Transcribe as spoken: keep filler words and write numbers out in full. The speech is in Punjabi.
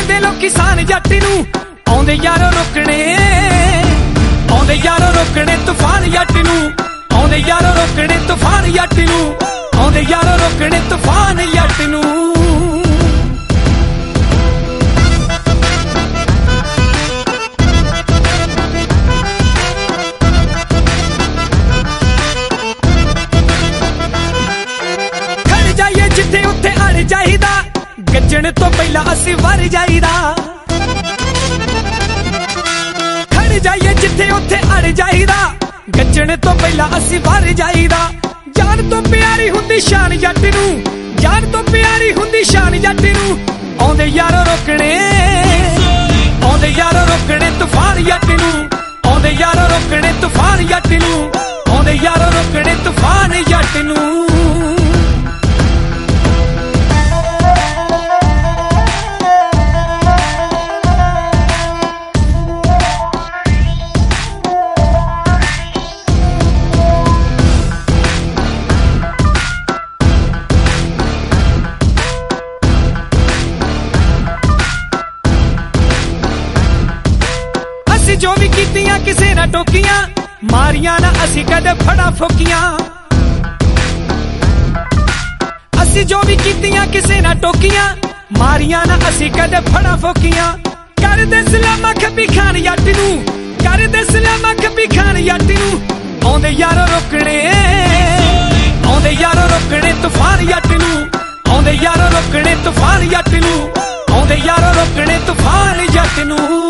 ਕਹਿੰਦੇ ਲੋਕ ਕਿਸਾਨ ਜੱਟ ਨੂੰ ਆਉਂਦੇ ਯਾਰੋ ਰੋਕਣੇ ਆਉਂਦੇ ਯਾਰੋ ਰੋਕਣੇ ਤੂਫਾਨ ਜੱਟ ਨੂੰ ਆਉਂਦੇ ਯਾਰੋ ਰੋਕਣੇ ਤੂਫਾਨ ਜੱਟ ਨੂੰ ਆਉਂਦੇ ਯਾਰੋ ਰੋਕਣੇ ਤੂਫਾਨ ਜੱਟ ਨੂੰ ਜਿੱਥੇ ਉੱਥੇ ਅੜ ਜਾਈਦਾ ਗੱਜਣ ਤੋਂ ਪਹਿਲਾਂ ਅਸੀਂ ਵਰ ਜਾਈਦਾ ਖੜ ਜਾਈਏ ਜਿੱਥੇ ਉੱਥੇ ਅੜ ਜਾਈਦਾ ਗੱਜਣ ਤੋਂ ਪਹਿਲਾਂ ਅਸੀਂ ਵਰ ਜਾਈਦਾ ਜਾਨ ਤੋਂ ਪਿਆਰੀ ਹੁੰਦੀ ਸ਼ਾਨ ਜੱਟ ਨੂੰ ਜਾਨ ਤੋਂ ਪਿਆਰੀ ਹੁੰਦੀ ਸ਼ਾਨ ਜੱਟ ਨੂੰ ਆਉਂਦੇ ਯਾਰੋ ਰੋਕਣੇ ਆਉਂਦੇ ਯਾਰੋ ਰੋਕਣੇ ਤੂਫਾਨ ਜੱਟ ਨੂੰ ਆਉਂਦੇ ਯਾਰੋ ਰੋਕਣੇ ਤੂਫਾਨ ਜੱਟ ਨੂੰ ਆਉਂਦੇ ਯਾਰੋ ਰੋਕਣੇ ਤੂਫਾਨ ਜੱਟ ਨੂੰ ਜੋ ਵੀ ਕੀਤੀਆਂ ਕਿਸੇ ਨਾ ਟੋਕੀਆਂ ਮਾਰੀਆਂ ਨਾ ਅਸੀਂ ਕਦੇ ਫੜਾ ਫੋਕੀਆਂ ਅਸੀਂ ਜੋ ਵੀ ਕੀਤੀਆਂ ਕਿਸੇ ਨਾ ਟੋਕੀਆਂ ਮਾਰੀਆਂ ਨਾ ਅਸੀਂ ਕਦੇ ਫੜਾ ਫੋਕੀਆਂ ਕਰਦੇ ਸਲਾਮਾਂ ਖੱਬੀ ਖਾਨ ਜੱਟ ਨੂੰ ਕਰਦੇ ਸਲਾਮਾਂ ਖੱਬੀ ਖਾਨ ਜੱਟ ਨੂੰ ਆਉਂਦੇ ਯਾਰੋ ਰੋਕਣੇ ਆਉਂਦੇ ਯਾਰੋ ਰੋਕਣੇ ਤੂਫਾਨ ਜੱਟ ਨੂੰ ਆਉਂਦੇ ਯਾਰੋ ਰੋਕਣੇ ਤੂਫਾਨ ਜੱਟ ਨੂੰ ਆਉਂਦੇ ਯਾਰੋ ਰੋਕਣੇ ਤੂਫਾਨ ਜੱਟ ਨੂੰ